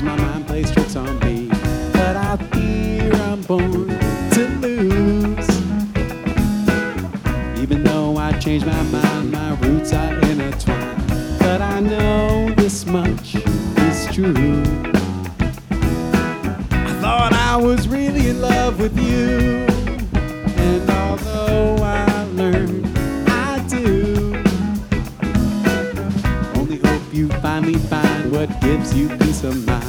'cause my mind plays tricks on me. But I fear I'm born to lose. Even though I changed my mind, my roots are intertwined. But I know this much is true. I thought I was really in love with you.